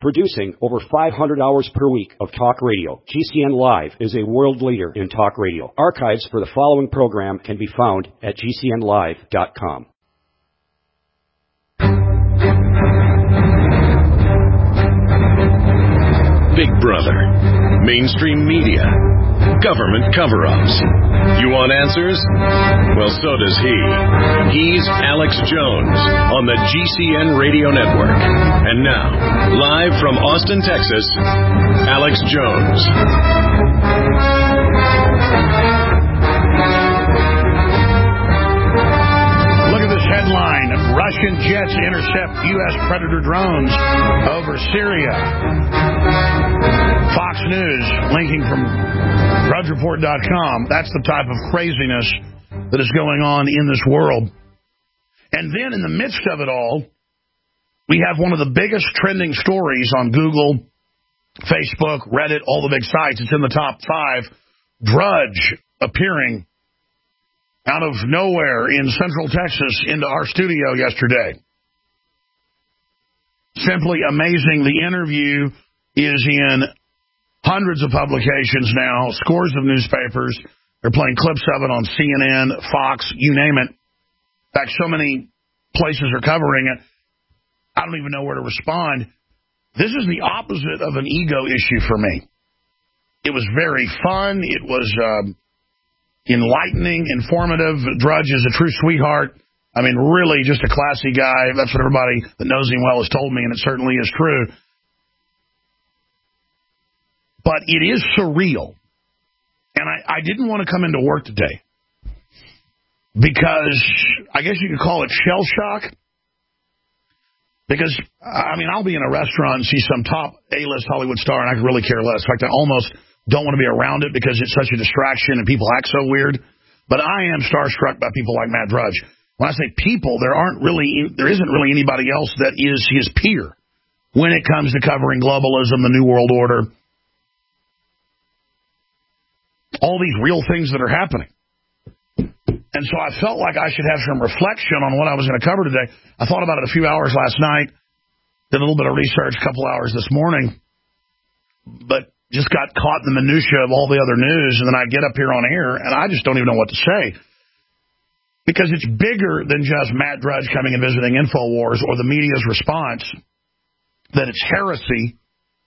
Producing over 500 hours per week of talk radio, GCN Live is a world leader in talk radio. Archives for the following program can be found at GCNlive.com. Big Brother, mainstream media, government cover-ups. You want answers? Well, so does he. He's Alex Jones on the GCN Radio Network. And now, live from Austin, Texas, Alex Jones. Look at this headline. Russian jets intercept U.S. Predator drones over Syria. Fox News, linking from DrudgeReport.com. That's the type of craziness that is going on in this world. And then in the midst of it all, we have one of the biggest trending stories on Google, Facebook, Reddit, all the big sites. It's in the top 5. Drudge appearing out of nowhere in Central Texas into our studio yesterday. Simply amazing. The interview is in hundreds of publications now, scores of newspapers. They're playing clips of it on CNN, Fox, you name it. In fact, so many places are covering it, I don't even know where to respond. This is the opposite of an ego issue for me. It was very fun. It was enlightening, informative. Drudge is a true sweetheart. I mean, really just a classy guy. That's what everybody that knows him well has told me, and it certainly is true. But it is surreal. And I didn't want to come into work today because I guess you could call it shell shock. Because, I mean, I'll be in a restaurant and see some top A-list Hollywood star, and I could really care less. In fact, I almost don't want to be around it because it's such a distraction and people act so weird. But I am starstruck by people like Matt Drudge. When I say people, there isn't really anybody else that is his peer when it comes to covering globalism, the New World Order, all these real things that are happening. And so I felt like I should have some reflection on what I was going to cover today. I thought about it a few hours last night, did a little bit of research a couple hours this morning, but just got caught in the minutia of all the other news, and then I get up here on air, and I just don't even know what to say. Because it's bigger than just Matt Drudge coming and visiting InfoWars or the media's response, that it's heresy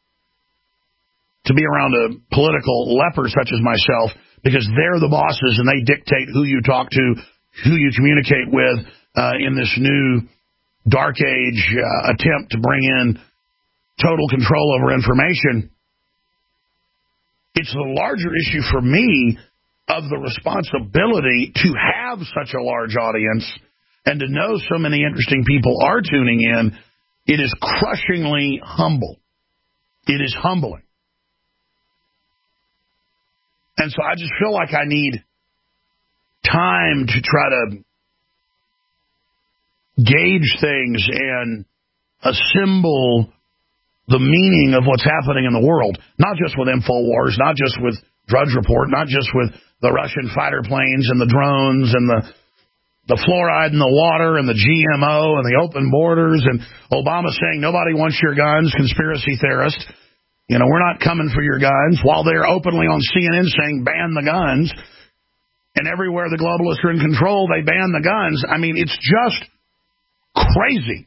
to be around a political leper such as myself, because they're the bosses and they dictate who you talk to, who you communicate with in this new dark age attempt to bring in total control over information. It's the larger issue for me of the responsibility to have such a large audience and to know so many interesting people are tuning in. It is crushingly humble. It is humbling. And so I just feel like I need time to try to gauge things and assemble the meaning of what's happening in the world. Not just with InfoWars, not just with Drudge Report, not just with the Russian fighter planes and the drones and the fluoride in the water and the GMO and the open borders and Obama saying nobody wants your guns, conspiracy theorists. You know, we're not coming for your guns, while they're openly on CNN saying ban the guns. And everywhere the globalists are in control, they ban the guns. I mean, it's just crazy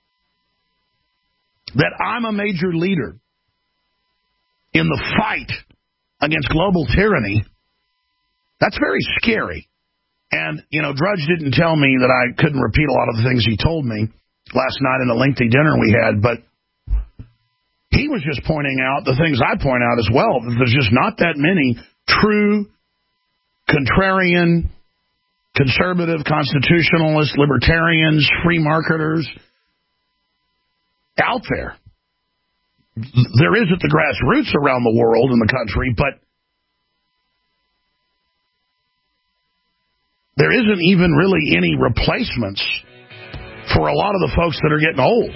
that I'm a major leader in the fight against global tyranny. That's very scary. And, you know, Drudge didn't tell me that I couldn't repeat a lot of the things he told me last night in the lengthy dinner we had, but he was just pointing out the things I point out as well. There's just not that many true contrarian, conservative, constitutionalist, libertarians, free marketers out there. There is at the grassroots around the world in the country, but there isn't even really any replacements for a lot of the folks that are getting old.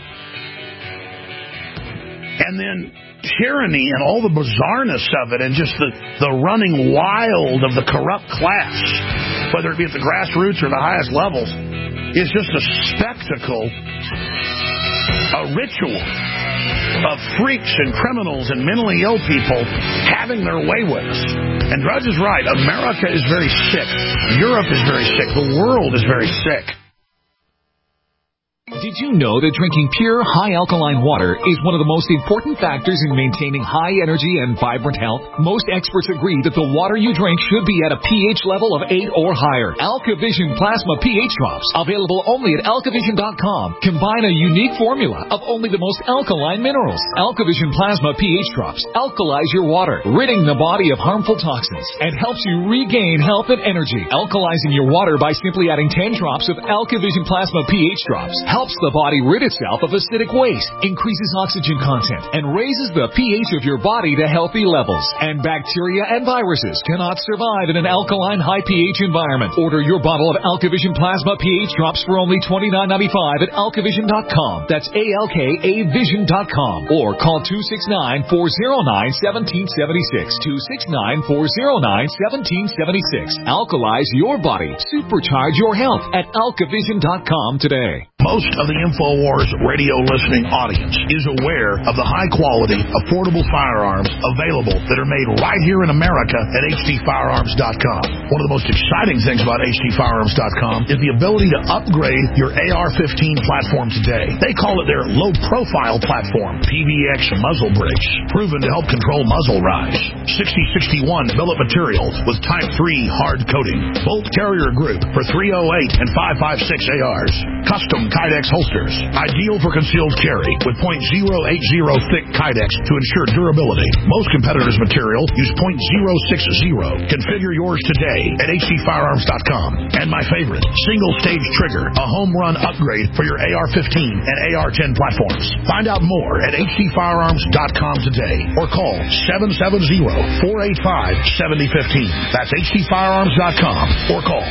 And then tyranny and all the bizarreness of it and just the running wild of the corrupt class, whether it be at the grassroots or the highest levels, is just a spectacle, a ritual of freaks and criminals and mentally ill people having their way with us. And Drudge is right. America is very sick. Europe is very sick. The world is very sick. Did you know that drinking pure, high-alkaline water is one of the most important factors in maintaining high energy and vibrant health? Most experts agree that the water you drink should be at a pH level of 8 or higher. AlkaVision Plasma pH Drops, available only at AlkaVision.com, combine a unique formula of only the most alkaline minerals. AlkaVision Plasma pH Drops alkalize your water, ridding the body of harmful toxins, and helps you regain health and energy. Alkalizing your water by simply adding 10 drops of AlkaVision Plasma pH Drops helps the body rid itself of acidic waste, increases oxygen content, and raises the pH of your body to healthy levels. And bacteria and viruses cannot survive in an alkaline high pH environment. Order your bottle of AlkaVision Plasma pH Drops for only $29.95 at AlkaVision.com. That's ALKAVision.com. Or call 269-409-1776. 269-409-1776. Alkalize your body. Supercharge your health at AlkaVision.com today. Most of the InfoWars radio listening audience is aware of the high-quality, affordable firearms available that are made right here in America at HDFirearms.com. One of the most exciting things about HDFirearms.com is the ability to upgrade your AR-15 platform today. They call it their low-profile platform, PVX muzzle brakes, proven to help control muzzle rise. 6061 billet material with Type 3 hard coating. Bolt carrier group for 308 and 5.56 ARs. Custom Kydex holsters, ideal for concealed carry with .080 thick Kydex to ensure durability. Most competitors' material use .060. Configure yours today at HDFirearms.com. And my favorite, single-stage trigger, a home run upgrade for your AR-15 and AR-10 platforms. Find out more at HDFirearms.com today or call 770-485-7015. That's HDFirearms.com or call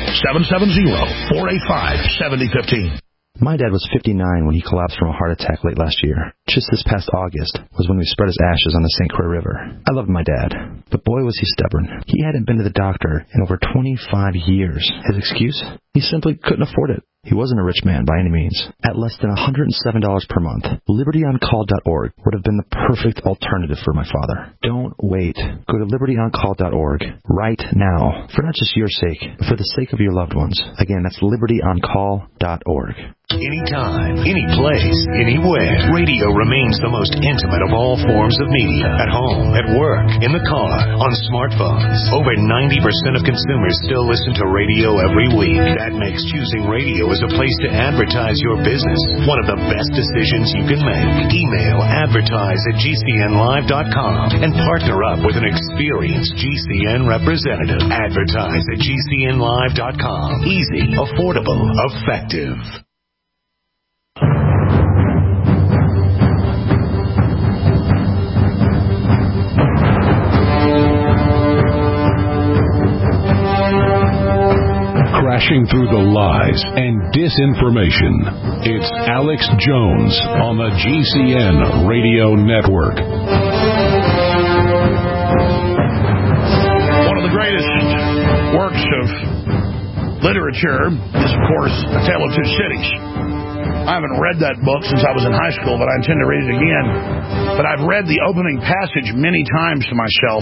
770-485-7015. My dad was 59 when he collapsed from a heart attack late last year. Just this past August was when we spread his ashes on the St. Croix River. I loved my dad, but boy was he stubborn. He hadn't been to the doctor in over 25 years. His excuse? He simply couldn't afford it. He wasn't a rich man by any means. At less than $107 per month, LibertyOnCall.org would have been the perfect alternative for my father. Don't wait. Go to LibertyOnCall.org right now, for not just your sake, but for the sake of your loved ones. Again, that's LibertyOnCall.org. Anytime, any place, anywhere. Radio remains the most intimate of all forms of media. At home, at work, in the car, on smartphones. Over 90% of consumers still listen to radio every week. That makes choosing radio as a place to advertise your business one of the best decisions you can make. Email advertise@GCNlive.com and partner up with an experienced GCN representative. Advertise at GCNlive.com. Easy, affordable, effective. Crashing through the lies and disinformation. It's Alex Jones on the GCN Radio Network. One of the greatest works of literature is, of course, A Tale of Two Cities. I haven't read that book since I was in high school, but I intend to read it again. But I've read the opening passage many times to myself.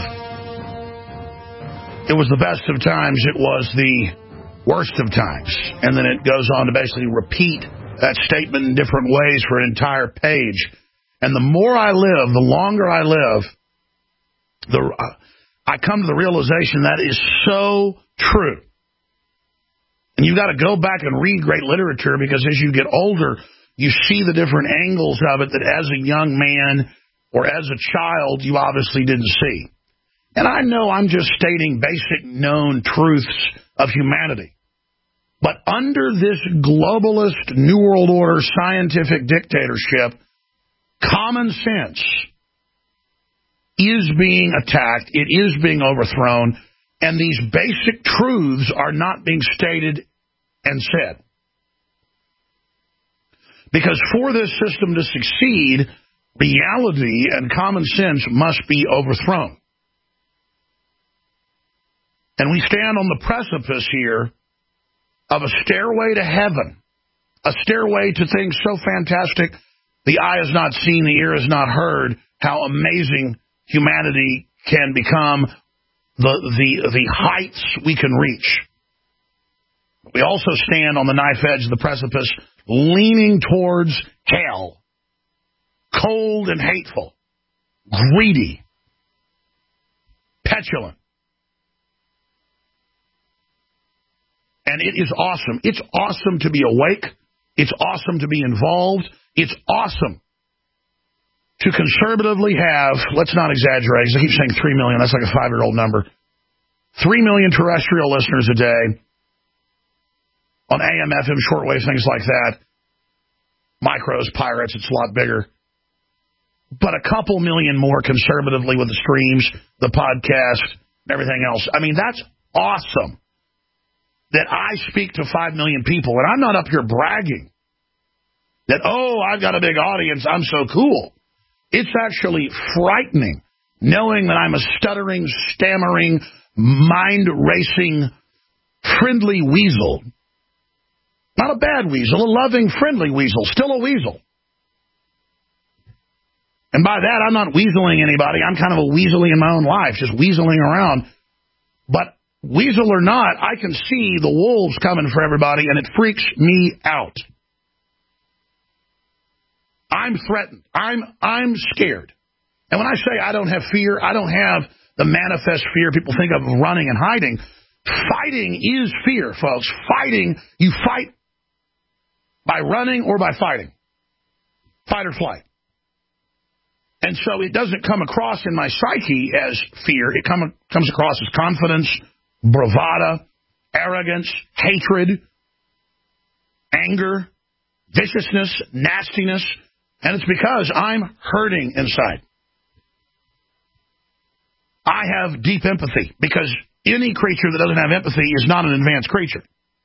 It was the best of times. It was the worst of times. And then it goes on to basically repeat that statement in different ways for an entire page. And the more I live, the longer I live, I come to the realization that is so true. And you've got to go back and read great literature, because as you get older, you see the different angles of it that as a young man or as a child, you obviously didn't see. And I know I'm just stating basic known truths of humanity. But under this globalist, New World Order, scientific dictatorship, common sense is being attacked. It is being overthrown. And these basic truths are not being stated and said. Because for this system to succeed, reality and common sense must be overthrown. And we stand on the precipice here of a stairway to heaven, a stairway to things so fantastic The eye has not seen, the ear has not heard how amazing humanity can become, the heights we can reach. We also stand on the knife edge of the precipice, leaning towards hell, cold and hateful, greedy, petulant. And it is awesome. It's awesome to be awake. It's awesome to be involved. It's awesome to conservatively have, let's not exaggerate, I keep saying 3 million, that's like a 5-year-old number, 3 million terrestrial listeners a day on AM, FM, shortwave, things like that. Micros, pirates, it's a lot bigger. But a couple million more conservatively with the streams, the podcast, and everything else. I mean, that's awesome that I speak to 5 million people, and I'm not up here bragging that, oh, I've got a big audience, I'm so cool. It's actually frightening knowing that I'm a stuttering, stammering, mind-racing, friendly weasel. Not a bad weasel, a loving, friendly weasel, still a weasel. And by that, I'm not weaseling anybody. I'm kind of a weaseling in my own life, just weaseling around. But weasel or not, I can see the wolves coming for everybody, and it freaks me out. I'm threatened. I'm scared. And when I say I don't have fear, I don't have the manifest fear people think of running and hiding. Fighting is fear, folks. Fighting, you fight by running or by fighting. Fight or flight. And so it doesn't come across in my psyche as fear. It comes across as confidence, bravado, arrogance, hatred, anger, viciousness, nastiness. And it's because I'm hurting inside. I have deep empathy because any creature that doesn't have empathy is not an advanced creature.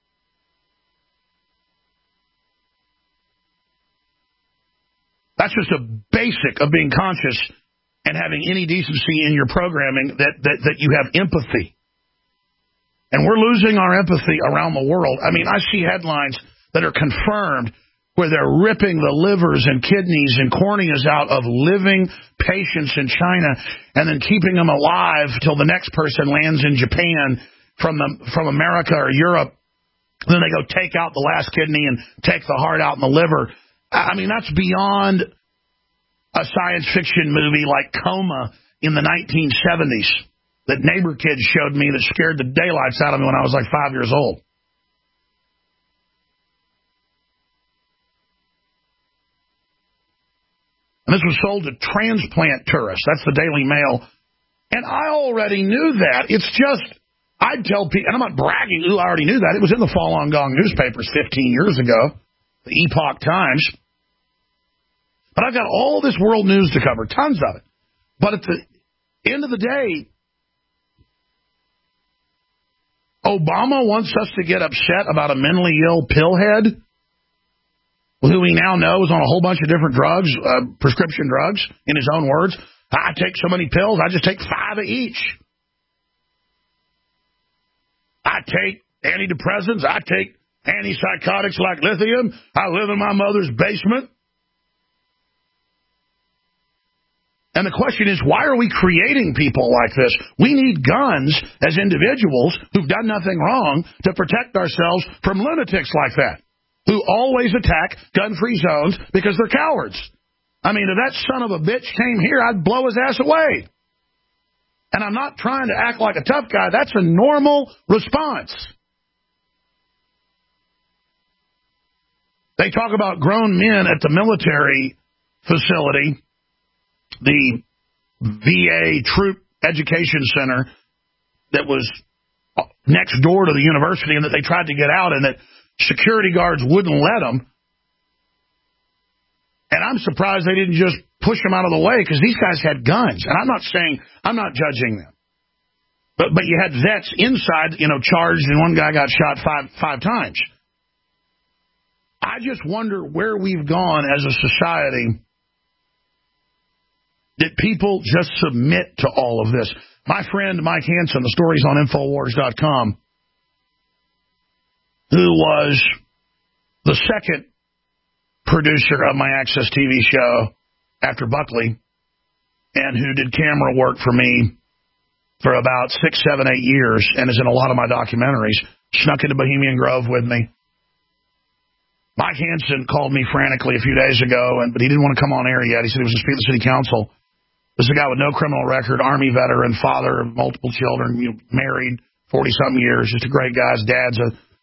That's just a basic of being conscious and having any decency in your programming that you have empathy. And we're losing our empathy around the world. I mean, I see headlines that are confirmed where they're ripping the livers and kidneys and corneas out of living patients in China and then keeping them alive till the next person lands in Japan from America or Europe. And then they go take out the last kidney and take the heart out and the liver. I mean, that's beyond a science fiction movie like Coma in the 1970s that neighbor kids showed me that scared the daylights out of me when I was like 5 years old. And this was sold to transplant tourists. That's the Daily Mail. And I already knew that. It's just, I'd tell people, and I'm not bragging, I already knew that. It was in the Falun Gong newspapers 15 years ago, the Epoch Times. But I've got all this world news to cover, tons of it. But at the end of the day, Obama wants us to get upset about a mentally ill pillhead who we now know is on a whole bunch of different drugs, prescription drugs, in his own words. I take so many pills, I just take 5 of each. I take antidepressants, I take antipsychotics like lithium. I live in my mother's basement. And the question is, why are we creating people like this? We need guns as individuals who've done nothing wrong to protect ourselves from lunatics like that, who always attack gun-free zones because they're cowards. I mean, if that son of a bitch came here, I'd blow his ass away. And I'm not trying to act like a tough guy. That's a normal response. They talk about grown men at the military facility, the VA Troop Education Center that was next door to the university and that they tried to get out and that security guards wouldn't let them. And I'm surprised they didn't just push them out of the way because these guys had guns. And I'm not judging them. But you had vets inside, charged, and one guy got shot five times. I just wonder where we've gone as a society that people just submit to all of this. My friend Mike Hansen, the story's on Infowars.com, who was the second producer of my Access TV show after Buckley, and who did camera work for me for about 6, 7, 8 years, and is in a lot of my documentaries, snuck into Bohemian Grove with me. Mike Hansen called me frantically a few days ago, but he didn't want to come on air yet. He said he was going to speak to the city council. This is a guy with no criminal record, Army veteran, father of multiple children, married 40-something years, just a great guy. His dad's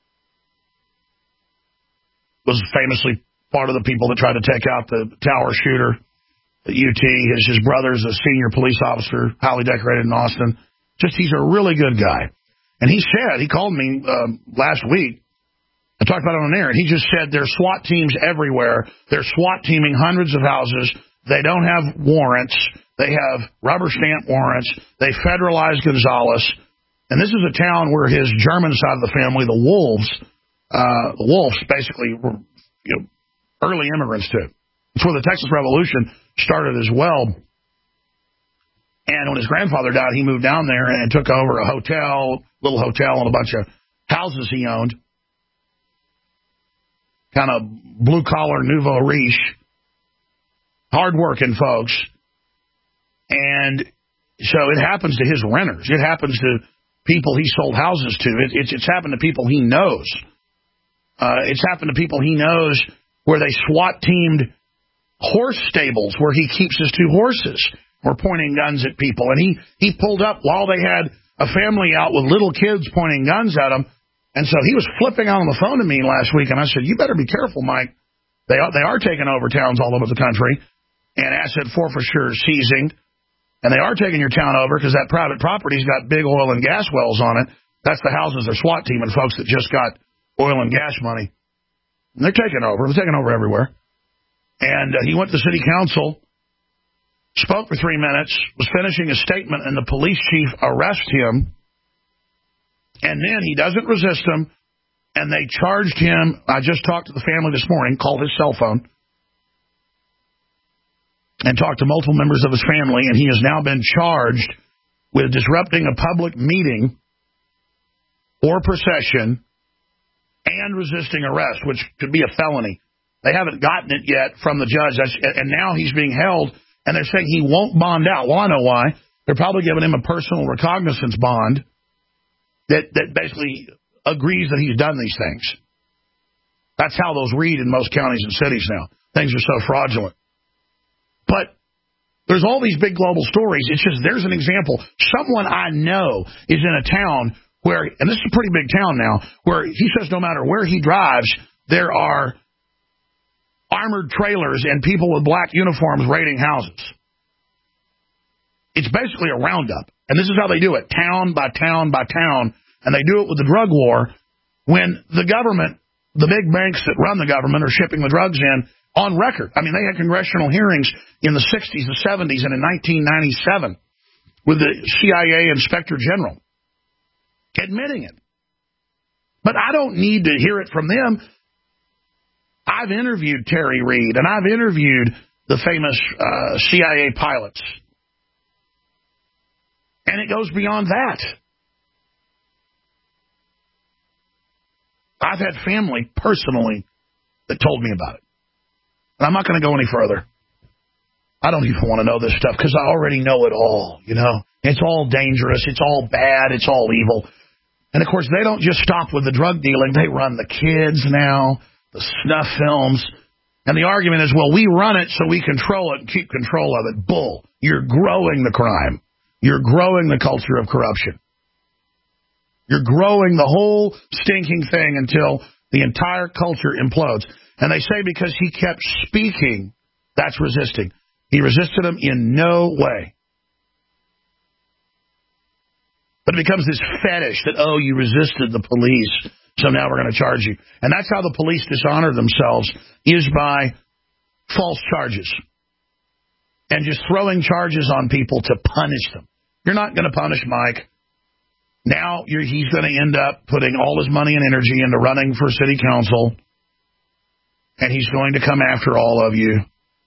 was famously part of the people that tried to take out the tower shooter at UT. His brother's a senior police officer, highly decorated in Austin. He's a really good guy. And he called me last week. I talked about it on air, and he just said there's SWAT teams everywhere. They're SWAT teaming hundreds of houses. They don't have warrants. They have rubber stamp warrants. They federalized Gonzales. And this is a town where his German side of the family, the Wolves basically were early immigrants too. It's where the Texas Revolution started as well. And when his grandfather died, he moved down there and took over a little hotel and a bunch of houses he owned. Kind of blue-collar, nouveau riche, hard-working folks. And so it happens to his renters. It happens to people he sold houses to. It's happened to people he knows. It's happened to people he knows where they SWAT-teamed horse stables where he keeps his 2 horses, were pointing guns at people. And he pulled up while they had a family out with little kids pointing guns at him. And so he was flipping out on the phone to me last week, and I said, you better be careful, Mike. They are taking over towns all over the country, and asset forfeiture seizing, and they are taking your town over because that private property's got big oil and gas wells on it. That's the houses they're SWAT teaming, folks that just got oil and gas money. And they're taking over. They're taking over everywhere. And he went to the city council, spoke for 3 minutes, was finishing a statement, and the police chief arrested him. And then he doesn't resist them, and they charged him. I just talked to the family this morning, called his cell phone, and talked to multiple members of his family, and he has now been charged with disrupting a public meeting or procession and resisting arrest, which could be a felony. They haven't gotten it yet from the judge, and now he's being held, and they're saying he won't bond out. Well, I know why. They're probably giving him a personal recognizance bond that basically agrees that he's done these things. That's how those read in most counties and cities now. Things are so fraudulent. But there's all these big global stories. It's just, there's an example. Someone I know is in a town where, and this is a pretty big town now, where he says no matter where he drives, there are armored trailers and people with black uniforms raiding houses. It's basically a roundup. And this is how they do it, town by town by town. And they do it with the drug war when the government, the big banks that run the government, are shipping the drugs in on record. I mean, they had congressional hearings in the 60s, the 70s, and in 1997 with the CIA Inspector General admitting it. But I don't need to hear it from them. I've interviewed Terry Reid, and I've interviewed the famous CIA pilots. And it goes beyond that. I've had family personally that told me about it. And I'm not going to go any further. I don't even want to know this stuff because I already know it all, you know. It's all dangerous. It's all bad. It's all evil. And, of course, they don't just stop with the drug dealing. They run the kids now, the snuff films. And the argument is, well, we run it so we control it and keep control of it. Bull. You're growing the crime. You're growing the culture of corruption. You're growing the whole stinking thing until the entire culture implodes. And they say because he kept speaking, that's resisting. He resisted them in no way. But it becomes this fetish that, oh, you resisted the police, so now we're going to charge you. And that's how the police dishonor themselves, is by false charges. And just throwing charges on people to punish them. You're not going to punish Mike. Now he's going to end up putting all his money and energy into running for city council. And he's going to come after all of you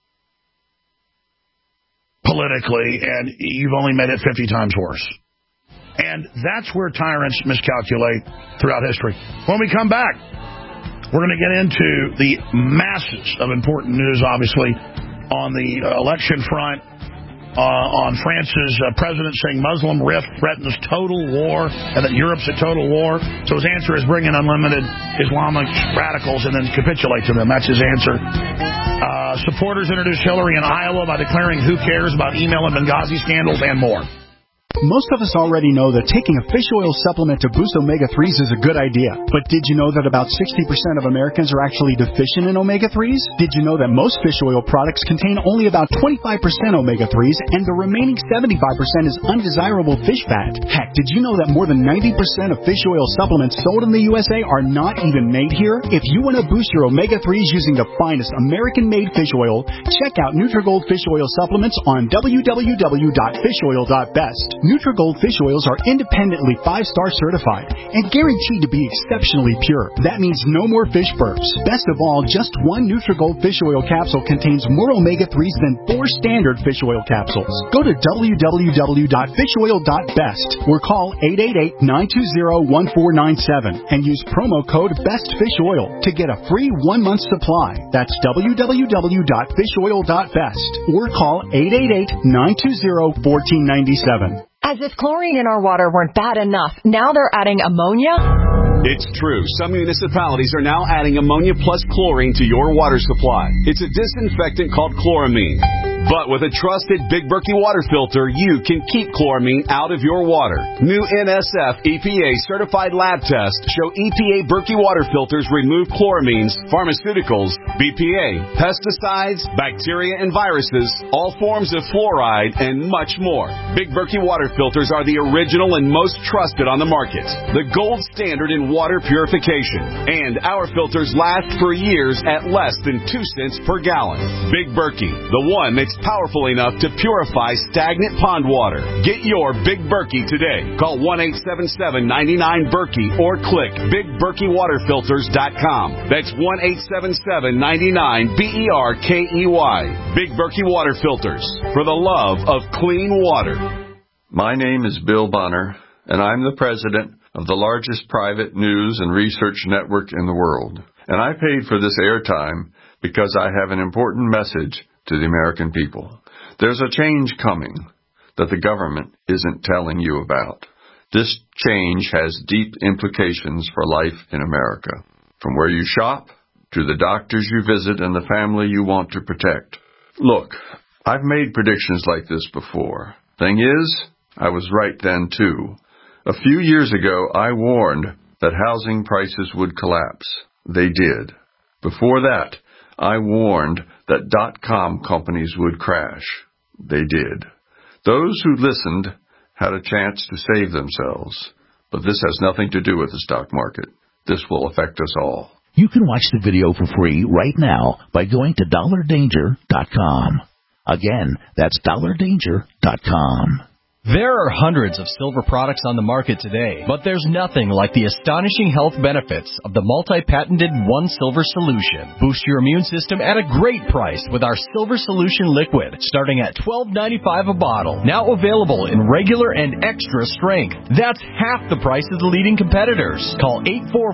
politically. And you've only made it 50 times worse. And that's where tyrants miscalculate throughout history. When we come back, We're going to get into the masses of important news, obviously, on the election front, on France's president saying Muslim rift threatens total war and that Europe's at total war. So his answer is bring in unlimited Islamic radicals and then capitulate to them. That's his answer. Supporters introduced Hillary in Iowa by declaring who cares about email and Benghazi scandals and more. Most of us already know that taking a fish oil supplement to boost omega-3s is a good idea. But did you know that about 60% of Americans are actually deficient in omega-3s? Did you know that most fish oil products contain only about 25% omega-3s and the remaining 75% is undesirable fish fat? Heck, did you know that more than 90% of fish oil supplements sold in the USA are not even made here? If you want to boost your omega-3s using the finest American-made fish oil, check out Nutrigold Fish Oil Supplements on www.fishoil.best. Nutrigold fish oils are independently 5-star certified and guaranteed to be exceptionally pure. That means no more fish burps. Best of all, just one Nutrigold fish oil capsule contains more omega-3s than 4 standard fish oil capsules. Go to www.fishoil.best or call 888-920-1497 and use promo code BESTFISHOIL to get a free 1-month supply. That's www.fishoil.best or call 888-920-1497. As if chlorine in our water weren't bad enough, now they're adding ammonia? It's true. Some municipalities are now adding ammonia plus chlorine to your water supply. It's a disinfectant called chloramine. But with a trusted Big Berkey water filter, you can keep chloramine out of your water. New NSF EPA certified lab tests show EPA Berkey water filters remove chloramines, pharmaceuticals, BPA, pesticides, bacteria and viruses, all forms of fluoride, and much more. Big Berkey water filters are the original and most trusted on the market. The gold standard in water purification. And our filters last for years at less than 2 cents per gallon. Big Berkey, the one that's powerful enough to purify stagnant pond water. Get your Big Berkey today. Call 1-877-99-BERKEY or click BigBerkeyWaterFilters.com. That's 1-877-99-BERKEY. Big Berkey Water Filters, for the love of clean water. My name is Bill Bonner, and I'm the president of the largest private news and research network in the world. And I paid for this airtime because I have an important message to the American people. There's a change coming that the government isn't telling you about. This change has deep implications for life in America, from where you shop to the doctors you visit and the family you want to protect. Look, I've made predictions like this before. Thing is, I was right then too. A few years ago, I warned that housing prices would collapse. They did. Before that, I warned that .com companies would crash. They did. Those who listened had a chance to save themselves. But this has nothing to do with the stock market. This will affect us all. You can watch the video for free right now by going to DollarDanger.com. Again, that's DollarDanger.com. There are hundreds of silver products on the market today, but there's nothing like the astonishing health benefits of the multi-patented One Silver Solution. Boost your immune system at a great price with our Silver Solution Liquid, starting at $12.95 a bottle. Now available in regular and extra strength. That's half the price of the leading competitors. Call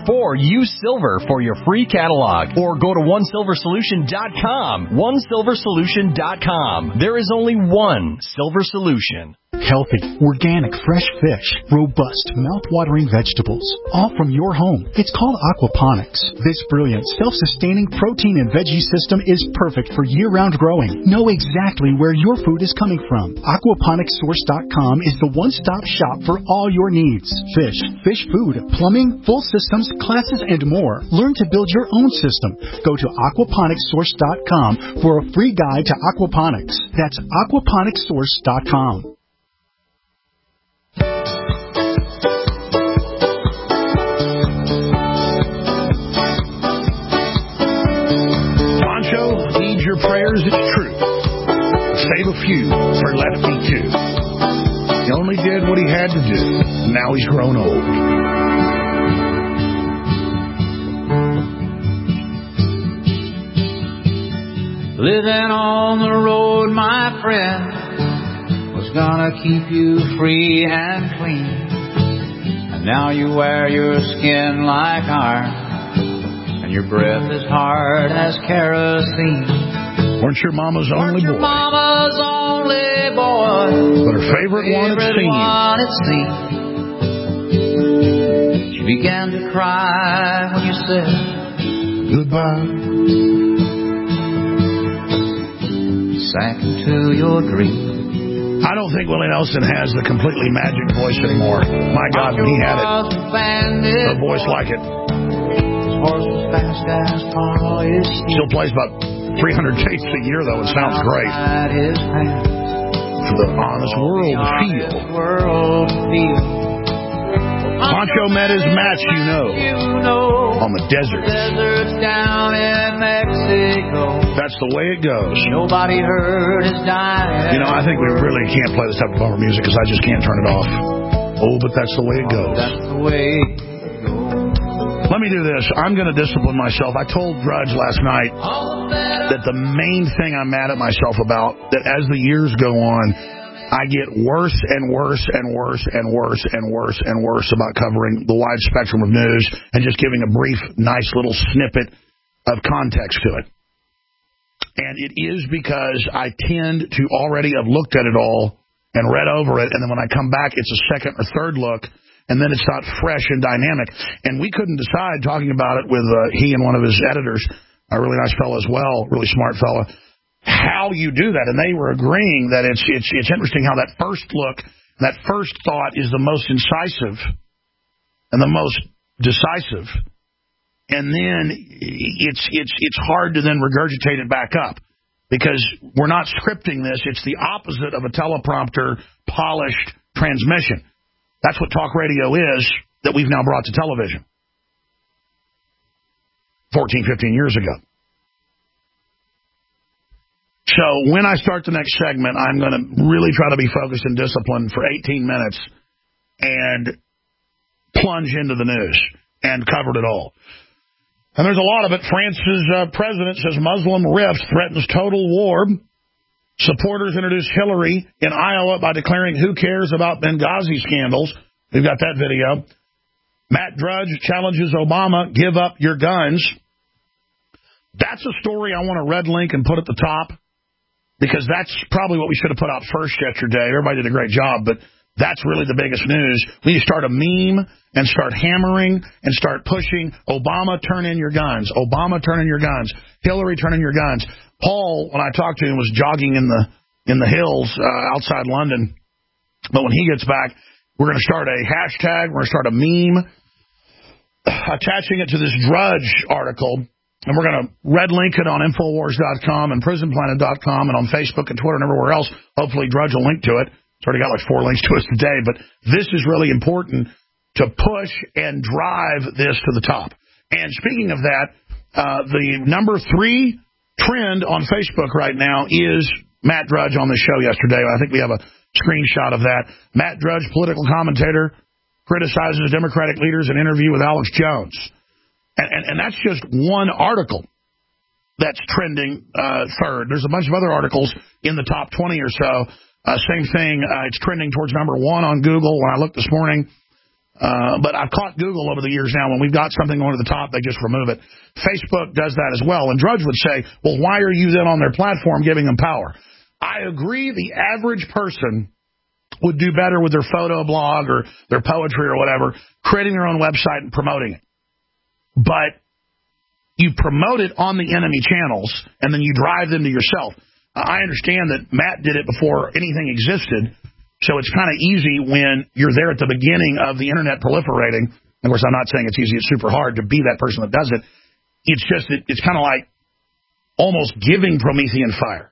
844-USILVER for your free catalog, or go to OneSilverSolution.com. OneSilverSolution.com. There is only one Silver Solution. Healthy, organic, fresh fish, robust, mouth-watering vegetables, all from your home. It's called aquaponics. This brilliant, self-sustaining protein and veggie system is perfect for year-round growing. Know exactly where your food is coming from. Aquaponicssource.com is the one-stop shop for all your needs. Fish, fish food, plumbing, full systems, classes, and more. Learn to build your own system. Go to aquaponicssource.com for a free guide to aquaponics. That's aquaponicssource.com. Needs your prayers, it's true. Save a few for Lefty too. He only did what he had to do. Now he's grown old. Living on the road, my friend, was gonna keep you free and clean. And now you wear your skin like iron. and your breath is hard as kerosene. Weren't your mama's only boy? Mama's only boy. But her favorite one at sea. She began to cry when you said goodbye. Sank into your dream. I don't think Willie Nelson has the completely magic voice anymore. My God, when he had it, a voice like it. Still plays about 300 tapes a year, though. It sounds great. For the honest world feel. Pancho met his match, you know, on the desert. Down in Mexico. That's the way it goes. Nobody heard his dying. You know, I think we really can't play this type of bumper music because I just can't turn it off. Oh, but that's the way it goes. That's the way it goes. Let me do this. I'm going to discipline myself. I told Drudge last night that the main thing I'm mad at myself about, that as the years go on, I get worse and worse and worse and worse and worse and worse about covering the wide spectrum of news and just giving a brief, nice little snippet of context to it. And it is because I tend to already have looked at it all and read over it, and then when I come back, it's a second or third look, and then it's not fresh and dynamic. And we couldn't decide, talking about it with he and one of his editors, a really nice fellow as well, really smart fellow, how you do that. And they were agreeing that it's interesting how that first look, that first thought is the most incisive and the most decisive. And then it's hard to then regurgitate it back up because we're not scripting this. It's the opposite of a teleprompter polished transmission. That's what talk radio is that we've now brought to television 14, 15 years ago. So when I start the next segment, I'm going to really try to be focused and disciplined for 18 minutes and plunge into the news and cover it all. And there's a lot of it. France's president says Muslim rift threatens total war. Supporters introduce Hillary in Iowa by declaring who cares about Benghazi scandals. We've got that video. Matt Drudge challenges Obama, give up your guns. That's a story I want to red link and put at the top, because that's probably what we should have put out first yesterday. Everybody did a great job, but that's really the biggest news. We need to start a meme and start hammering and start pushing. Obama, turn in your guns. Obama, turn in your guns. Hillary, turn in your guns. Paul, when I talked to him, was jogging in the hills outside London. But when he gets back, we're going to start a hashtag. We're going to start a meme attaching it to this Drudge article. And we're going to red link it on Infowars.com and PrisonPlanet.com and on Facebook and Twitter and everywhere else. Hopefully Drudge will link to it. It's already got like 4 links to us today. But this is really important to push and drive this to the top. And speaking of that, the number 3 trend on Facebook right now is Matt Drudge on the show yesterday. I think we have a screenshot of that. Matt Drudge, political commentator, criticizes Democratic leaders in interview with Alex Jones. And that's just one article that's trending third. There's a bunch of other articles in the top 20 or so. Same thing. It's trending towards number 1 on Google when I looked this morning. But I've caught Google over the years now. When we've got something going to the top, they just remove it. Facebook does that as well. And Drudge would say, well, why are you then on their platform giving them power? I agree the average person would do better with their photo blog or their poetry or whatever, creating their own website and promoting it. But you promote it on the enemy channels, and then you drive them to yourself. I understand that Matt did it before anything existed, so it's kind of easy when you're there at the beginning of the Internet proliferating. Of course, I'm not saying it's easy. It's super hard to be that person that does it. It's just that it's kind of like almost giving Promethean fire.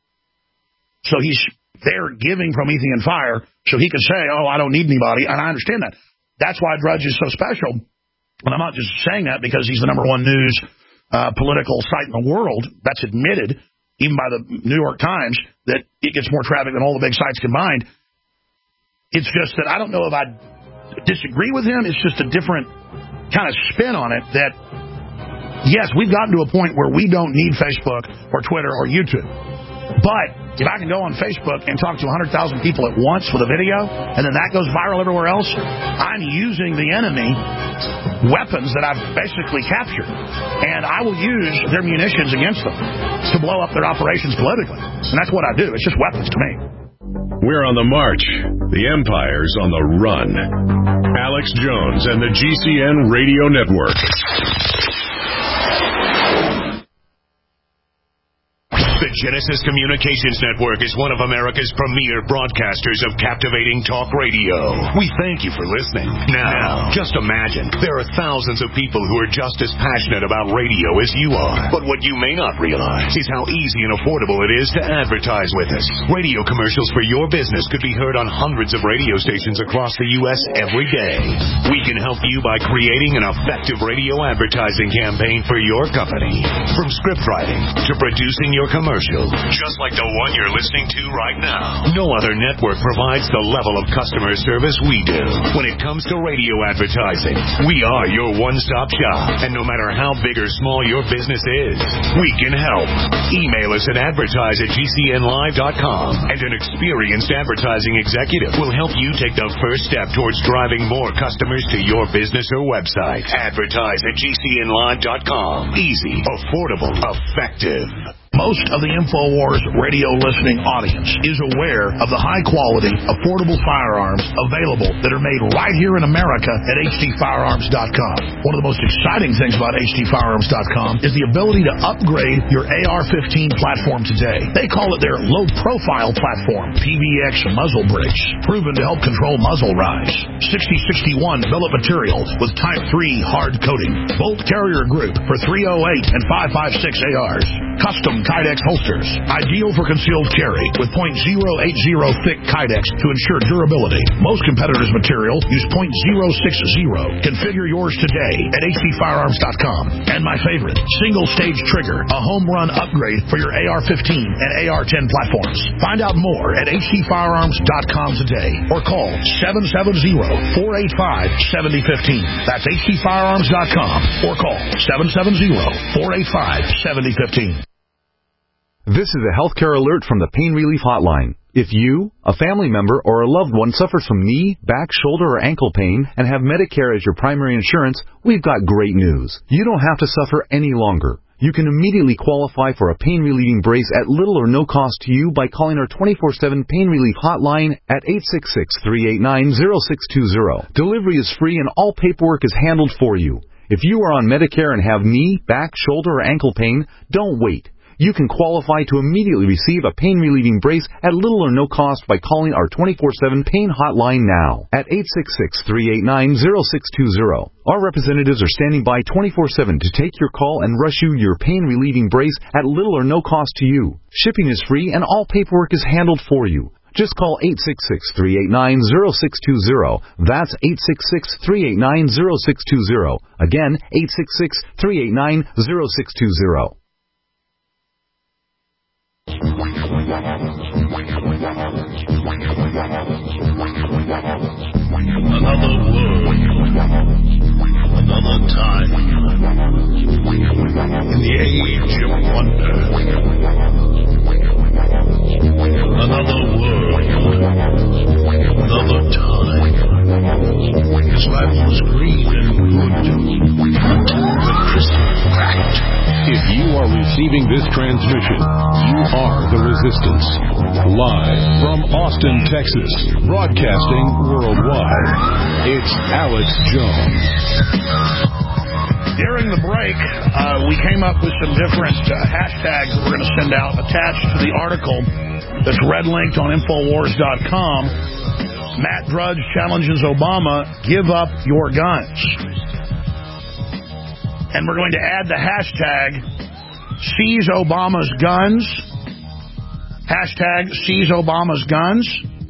So he's there giving Promethean fire so he could say, oh, I don't need anybody, and I understand that. That's why Drudge is so special. And I'm not just saying that because he's the number 1 news political site in the world. That's admitted, even by the New York Times, that it gets more traffic than all the big sites combined. It's just that I don't know if I disagree with him. It's just a different kind of spin on it that, yes, we've gotten to a point where we don't need Facebook or Twitter or YouTube. But if I can go on Facebook and talk to 100,000 people at once with a video, and then that goes viral everywhere else, I'm using the enemy weapons that I've basically captured. And I will use their munitions against them to blow up their operations politically. And that's what I do. It's just weapons to me. We're on the march. The empire's on the run. Alex Jones and the GCN Radio Network. The Genesis Communications Network is one of America's premier broadcasters of captivating talk radio. We thank you for listening. Now, just imagine, there are thousands of people who are just as passionate about radio as you are. But what you may not realize is how easy and affordable it is to advertise with us. Radio commercials for your business could be heard on hundreds of radio stations across the U.S. every day. We can help you by creating an effective radio advertising campaign for your company. From script writing to producing your commercial, just like the one you're listening to right now. No other network provides the level of customer service we do. When it comes to radio advertising, we are your one-stop shop. And no matter how big or small your business is, we can help. Email us at advertise@gcnlive.com, and an experienced advertising executive will help you take the first step towards driving more customers to your business or website. Advertise@gcnlive.com. Easy, affordable, effective. Most of the InfoWars radio listening audience is aware of the high-quality, affordable firearms available that are made right here in America at hdfirearms.com. One of the most exciting things about hdfirearms.com is the ability to upgrade your AR-15 platform today. They call it their low-profile platform, PVX muzzle brakes, proven to help control muzzle rise. 6061 billet material with Type 3 hard coating. Bolt carrier group for 308 and 5.56 ARs. Custom Kydex holsters, ideal for concealed carry with .080 thick Kydex to ensure durability. Most competitors' material use .060. Configure yours today at hdfirearms.com. And my favorite, single-stage trigger, a home run upgrade for your AR-15 and AR-10 platforms. Find out more at hdfirearms.com today or call 770-485-7015. That's hdfirearms.com or call 770-485-7015. This is a healthcare alert from the Pain Relief Hotline. If you, a family member, or a loved one suffers from knee, back, shoulder, or ankle pain and have Medicare as your primary insurance, we've got great news. You don't have to suffer any longer. You can immediately qualify for a pain-relieving brace at little or no cost to you by calling our 24/7 Pain Relief Hotline at 866-389-0620. Delivery is free and all paperwork is handled for you. If you are on Medicare and have knee, back, shoulder, or ankle pain, don't wait. You can qualify to immediately receive a pain-relieving brace at little or no cost by calling our 24/7 Pain Hotline now at 866-389-0620. Our representatives are standing by 24/7 to take your call and rush you your pain-relieving brace at little or no cost to you. Shipping is free and all paperwork is handled for you. Just call 866-389-0620. That's 866-389-0620. Again, 866-389-0620. Another world, another time, in the age of wonder. Another world, another time. His life was green and good until the crystal cracked. If you are receiving this transmission, you are the Resistance. Live from Austin, Texas, broadcasting worldwide, it's Alex Jones. During the break, we came up with some different hashtags that we're going to send out attached to the article that's red-linked on Infowars.com. Matt Drudge challenges Obama, give up your guns. And we're going to add the hashtag, seize Obama's guns. Hashtag, seize Obama's guns.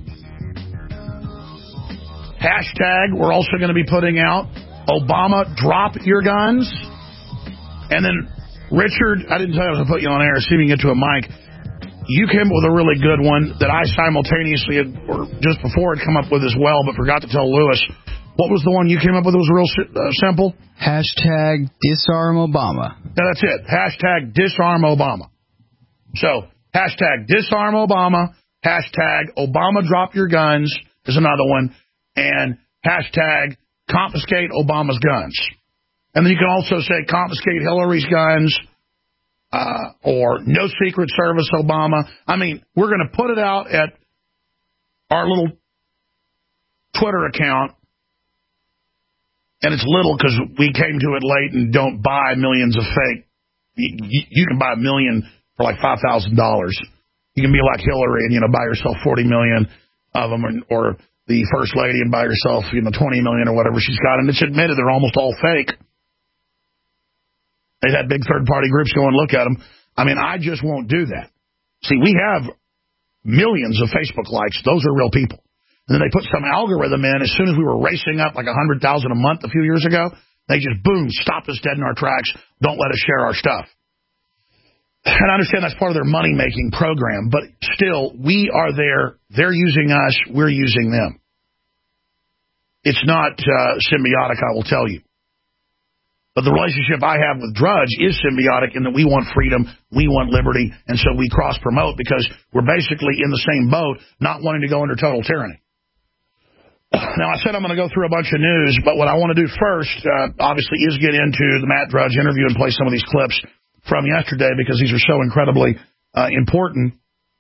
Hashtag, we're also going to be putting out, Obama, drop your guns. And then, Richard, I didn't tell you I was going to put you on air, see if we can get to a mic. You came up with a really good one that I simultaneously, or just before, had come up with as well, but forgot to tell Lewis. What was the one you came up with that was real simple? Hashtag disarm Obama. Yeah, that's it. Hashtag disarm Obama. So, hashtag disarm Obama. Hashtag Obama drop your guns is another one. And hashtag confiscate Obama's guns. And then you can also say confiscate Hillary's guns or no Secret Service Obama. I mean, we're going to put it out at our little Twitter account. And it's little because we came to it late and don't buy millions of fake. You can buy $1 million for like $5,000. You can be like Hillary and, buy yourself 40 million of them, or the First Lady and buy yourself, 20 million or whatever she's got. And it's admitted they're almost all fake. They've had big third-party groups go and look at them. I mean, I just won't do that. See, we have millions of Facebook likes. Those are real people. And then they put some algorithm in. As soon as we were racing up like 100,000 a month a few years ago, they just, boom, stopped us dead in our tracks. Don't let us share our stuff. And I understand that's part of their money-making program, but still, we are there. They're using us. We're using them. It's not symbiotic, I will tell you. But the relationship I have with Drudge is symbiotic in that we want freedom, we want liberty, and so we cross-promote because we're basically in the same boat, not wanting to go under total tyranny. Now, I said I'm going to go through a bunch of news, but what I want to do first, obviously, is get into the Matt Drudge interview and play some of these clips from yesterday because these are so incredibly important.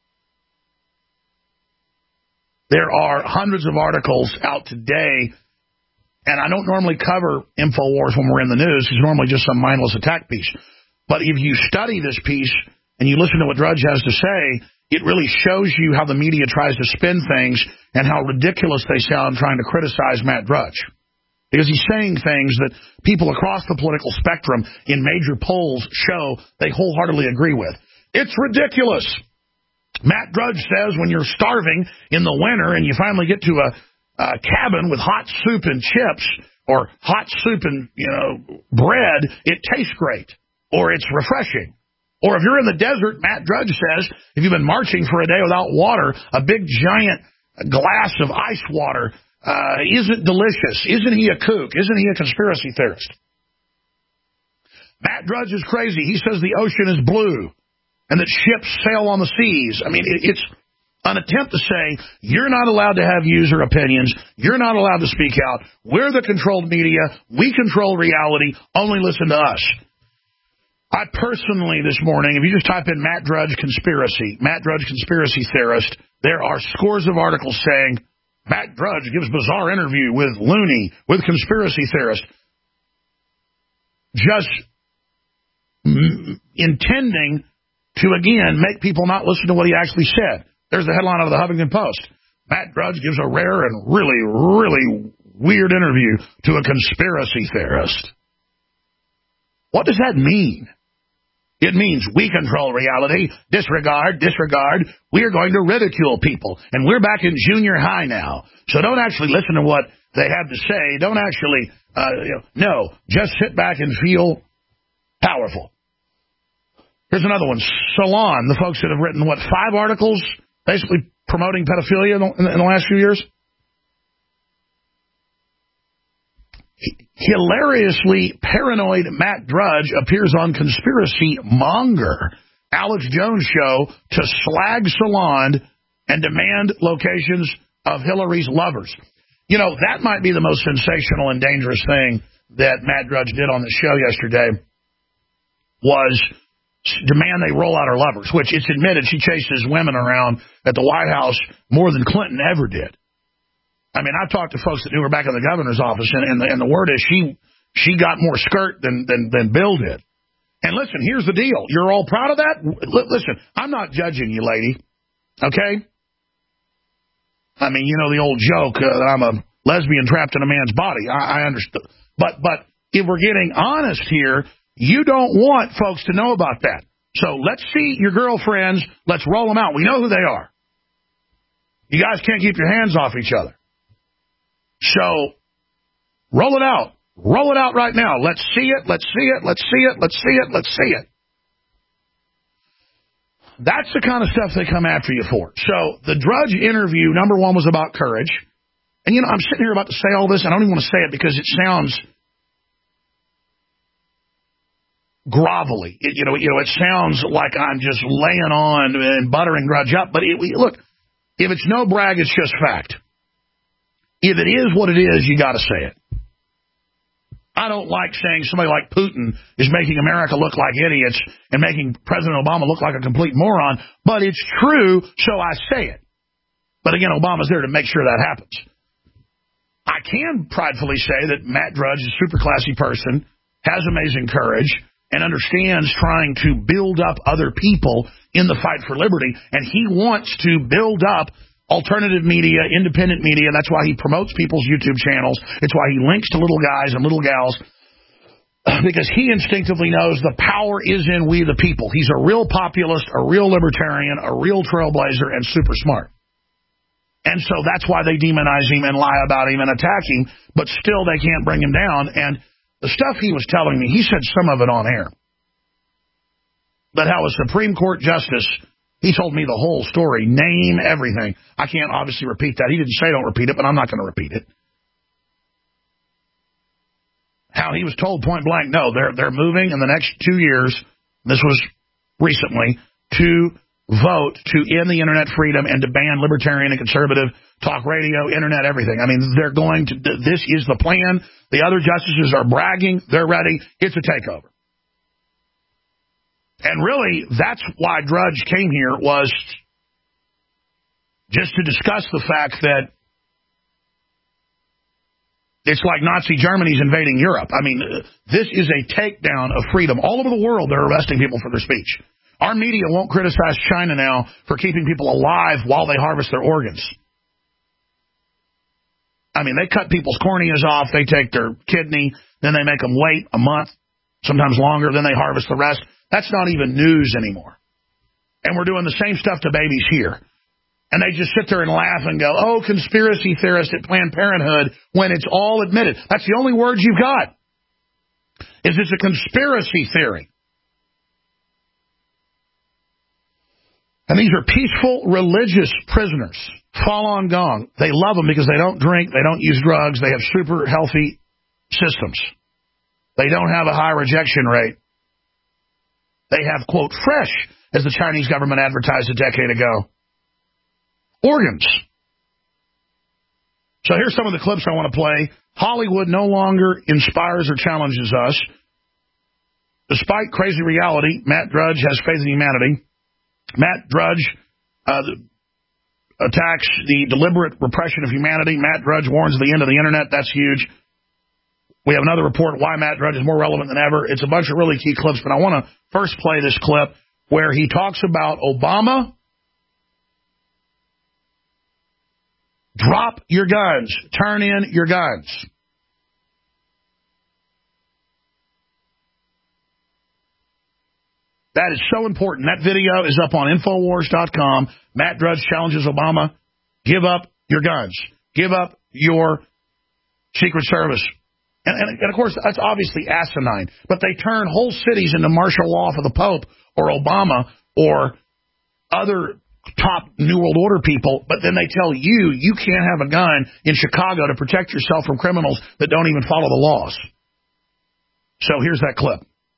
There are hundreds of articles out today, and I don't normally cover InfoWars when we're in the news. It's normally just some mindless attack piece. But if you study this piece and you listen to what Drudge has to say, it really shows you how the media tries to spin things and how ridiculous they sound trying to criticize Matt Drudge. Because he's saying things that people across the political spectrum in major polls show they wholeheartedly agree with. It's ridiculous. Matt Drudge says when you're starving in the winter and you finally get to a cabin with hot soup and chips or hot soup and, bread, it tastes great or it's refreshing. Or if you're in the desert, Matt Drudge says, if you've been marching for a day without water, a big giant glass of ice water isn't delicious. Isn't he a kook? Isn't he a conspiracy theorist? Matt Drudge is crazy. He says the ocean is blue and that ships sail on the seas. I mean, it's an attempt to say you're not allowed to have views or opinions. You're not allowed to speak out. We're the controlled media. We control reality. Only listen to us. I personally, this morning, if you just type in Matt Drudge conspiracy theorist, there are scores of articles saying Matt Drudge gives bizarre interview with loony, with conspiracy theorist. Just intending to, again, make people not listen to what he actually said. There's the headline out of the Huffington Post. Matt Drudge gives a rare and really, really weird interview to a conspiracy theorist. What does that mean? It means we control reality, disregard. We're going to ridicule people. And we're back in junior high now. So don't actually listen to what they have to say. Don't actually, no, just sit back and feel powerful. Here's another one. Salon, the folks that have written, 5 articles basically promoting pedophilia in the last few years? Hilariously paranoid Matt Drudge appears on Conspiracy Monger, Alex Jones show to slag Salon and demand locations of Hillary's lovers. That might be the most sensational and dangerous thing that Matt Drudge did on the show yesterday was demand they roll out her lovers, which it's admitted she chases women around at the White House more than Clinton ever did. I mean, I've talked to folks that knew her back in the governor's office, and the word is she got more skirt than Bill did. And listen, here's the deal. You're all proud of that? Listen, I'm not judging you, lady. Okay? I mean, the old joke that I'm a lesbian trapped in a man's body. I understand. But if we're getting honest here, you don't want folks to know about that. So let's see your girlfriends. Let's roll them out. We know who they are. You guys can't keep your hands off each other. So, roll it out. Roll it out right now. Let's see it. Let's see it. Let's see it. Let's see it. Let's see it. That's the kind of stuff they come after you for. So, the Drudge interview, number one, was about courage. And, I'm sitting here about to say all this. I don't even want to say it because it sounds grovelly. It sounds like I'm just laying on and buttering Drudge up. But, look, if it's no brag, it's just fact. If it is what it is, you got to say it. I don't like saying somebody like Putin is making America look like idiots and making President Obama look like a complete moron, but it's true, so I say it. But again, Obama's there to make sure that happens. I can pridefully say that Matt Drudge is a super classy person, has amazing courage, and understands trying to build up other people in the fight for liberty, and he wants to build up alternative media, independent media. That's why he promotes people's YouTube channels. It's why he links to little guys and little gals, because he instinctively knows the power is in we the people. He's a real populist, a real libertarian, a real trailblazer, and super smart. And so that's why they demonize him and lie about him and attack him, but still they can't bring him down. And the stuff he was telling me, he said some of it on air. But how a Supreme Court justice, he told me the whole story, name everything. I can't obviously repeat that. He didn't say don't repeat it, but I'm not going to repeat it. How he was told point blank, no, they're moving in the next 2 years, this was recently, to vote to end the internet freedom and to ban libertarian and conservative talk radio, internet, everything. I mean, they're going to, this is the plan. The other justices are bragging. They're ready. It's a takeover. And really, that's why Drudge came here, was just to discuss the fact that it's like Nazi Germany's invading Europe. I mean, this is a takedown of freedom. All over the world, they're arresting people for their speech. Our media won't criticize China now for keeping people alive while they harvest their organs. I mean, they cut people's corneas off, they take their kidney, then they make them wait a month, sometimes longer, then they harvest the rest. That's not even news anymore. And we're doing the same stuff to babies here. And they just sit there and laugh and go, oh, conspiracy theorists at Planned Parenthood, when it's all admitted. That's the only words you've got, is it's a conspiracy theory. And these are peaceful religious prisoners. Falun Gong. They love them because they don't drink, they don't use drugs, they have super healthy systems. They don't have a high rejection rate. They have, quote, fresh, as the Chinese government advertised a decade ago, organs. So here's some of the clips I want to play. Hollywood no longer inspires or challenges us. Despite crazy reality, Matt Drudge has faith in humanity. Matt Drudge attacks the deliberate repression of humanity. Matt Drudge warns of the end of the internet. That's huge. We have another report why Matt Drudge is more relevant than ever. It's a bunch of really key clips, but I want to first play this clip where he talks about Obama. Drop your guns. Turn in your guns. That is so important. That video is up on Infowars.com. Matt Drudge challenges Obama. Give up your guns. Give up your Secret Service. And of course, that's obviously asinine. But they turn whole cities into martial law for the Pope or Obama or other top New World Order people. But then they tell you can't have a gun in Chicago to protect yourself from criminals that don't even follow the laws. So here's that clip.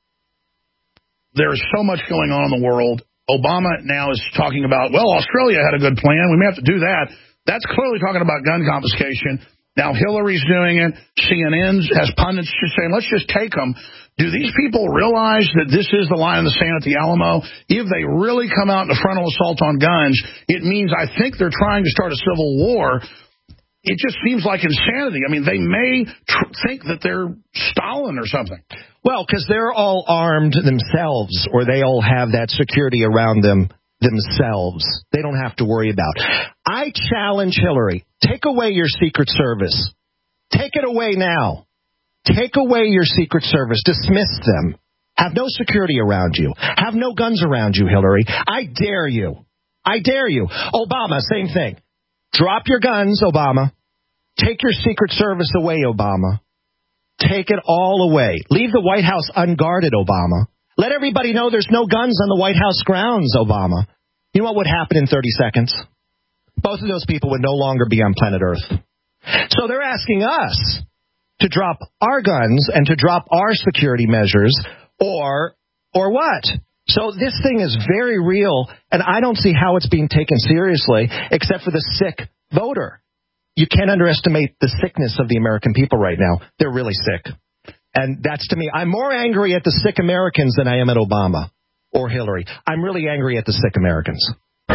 There is so much going on in the world. Obama now is talking about, well, Australia had a good plan. We may have to do that. That's clearly talking about gun confiscation. Now Hillary's doing it. CNN has pundits just saying, let's just take them. Do these people realize that this is the line in the sand at the Alamo? If they really come out in a frontal assault on guns, it means I think they're trying to start a civil war. It just seems like insanity. I mean, they may think that they're Stalin or something. Well, because they're all armed themselves, or they all have that security around them themselves. They don't have to worry about. I challenge Hillary. Take away your Secret Service. Take it away now. Take away your Secret Service. Dismiss them. Have no security around you. Have no guns around you, Hillary. I dare you. I dare you. Obama, same thing. Drop your guns, Obama. Take your Secret Service away, Obama. Take it all away. Leave the White House unguarded, Obama. Let everybody know there's no guns on the White House grounds, Obama. You know what would happen in 30 seconds? Both of those people would no longer be on planet Earth. So they're asking us to drop our guns and to drop our security measures, or what? So this thing is very real, and I don't see how it's being taken seriously, except for the sick voter. You can't underestimate the sickness of the American people right now. They're really sick. And that's, to me, I'm more angry at the sick Americans than I am at Obama or Hillary. I'm really angry at the sick Americans.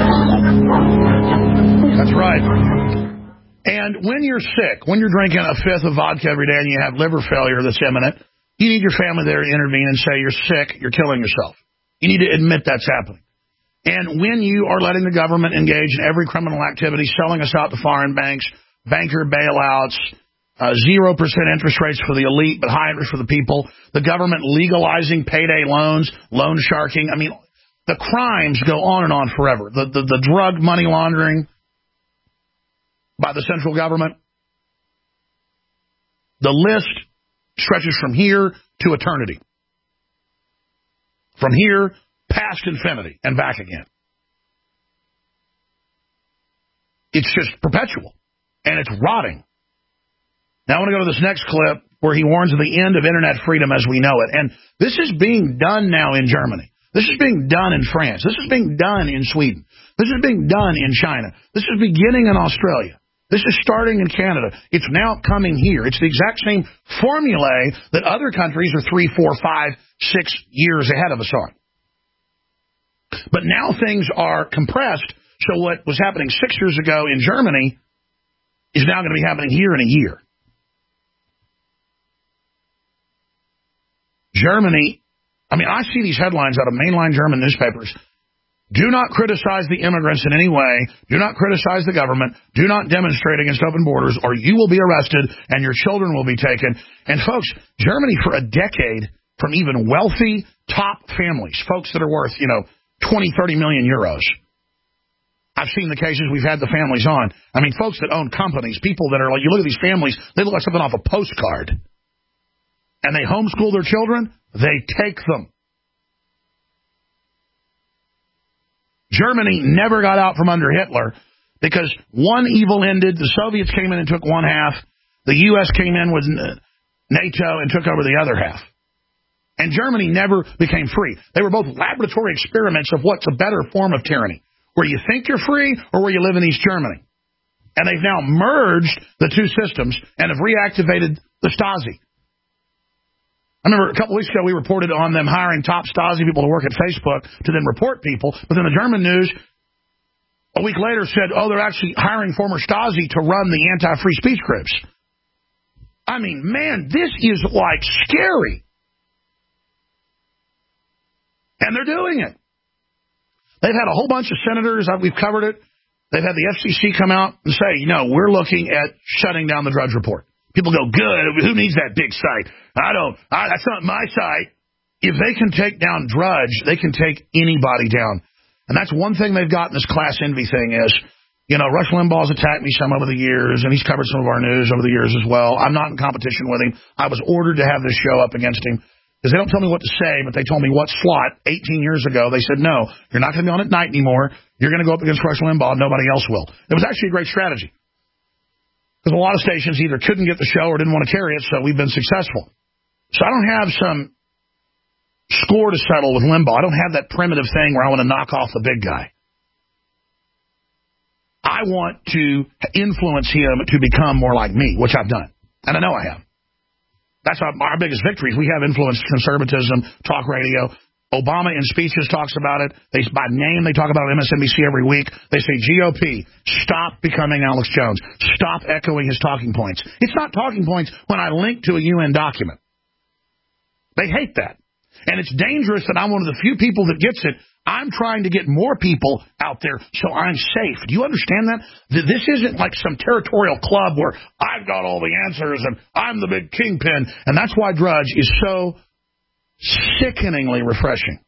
That's right. And when you're sick, when you're drinking a fifth of vodka every day and you have liver failure that's imminent, you need your family there to intervene and say, you're sick, you're killing yourself. You need to admit that's happening. And when you are letting the government engage in every criminal activity, selling us out to foreign banks, banker bailouts, 0% interest rates for the elite, but high interest for the people, the government legalizing payday loans, loan sharking, I mean, the crimes go on and on forever. The drug money laundering by the central government. The list stretches from here to eternity. From here past infinity and back again. It's just perpetual. And it's rotting. Now I want to go to this next clip where he warns of the end of internet freedom as we know it. And this is being done now in Germany. This is being done in France. This is being done in Sweden. This is being done in China. This is beginning in Australia. This is starting in Canada. It's now coming here. It's the exact same formulae that other countries are 3, 4, 5, 6 years ahead of us on. But now things are compressed, so what was happening 6 years ago in Germany is now going to be happening here in a year. Germany, I mean, I see these headlines out of mainline German newspapers. Do not criticize the immigrants in any way. Do not criticize the government. Do not demonstrate against open borders, or you will be arrested and your children will be taken. And folks, Germany for a decade, from even wealthy top families, folks that are worth, 20, 30 million euros. I've seen the cases we've had the families on. I mean, folks that own companies, people that are like, you look at these families, they look like something off a postcard. And they homeschool their children, they take them. Germany never got out from under Hitler because one evil ended. The Soviets came in and took one half. The U.S. came in with NATO and took over the other half. And Germany never became free. They were both laboratory experiments of what's a better form of tyranny, where you think you're free or where you live in East Germany. And they've now merged the two systems and have reactivated the Stasi. I remember a couple weeks ago we reported on them hiring top Stasi people to work at Facebook to then report people, but then the German news a week later said, they're actually hiring former Stasi to run the anti-free speech groups. I mean, man, this is like scary. And they're doing it. They've had a whole bunch of senators, we've covered it, they've had the FCC come out and say, we're looking at shutting down the Drudge Report. People go, good, who needs that big site? That's not my site. If they can take down Drudge, they can take anybody down. And that's one thing they've got in this class envy thing is, Rush Limbaugh's attacked me some over the years, and he's covered some of our news over the years as well. I'm not in competition with him. I was ordered to have this show up against him because they don't tell me what to say, but they told me what slot 18 years ago. They said, no, you're not going to be on at night anymore. You're going to go up against Rush Limbaugh. Nobody else will. It was actually a great strategy. Because a lot of stations either couldn't get the show or didn't want to carry it, so we've been successful. So I don't have some score to settle with Limbaugh. I don't have that primitive thing where I want to knock off the big guy. I want to influence him to become more like me, which I've done. And I know I have. That's our biggest victories. We have influenced conservatism, talk radio. Obama in speeches talks about it. By name, they talk about it on MSNBC every week. They say, GOP, stop becoming Alex Jones. Stop echoing his talking points. It's not talking points when I link to a UN document. They hate that. And it's dangerous that I'm one of the few people that gets it. I'm trying to get more people out there so I'm safe. Do you understand that? This isn't like some territorial club where I've got all the answers and I'm the big kingpin. And that's why Drudge is so sickeningly refreshing.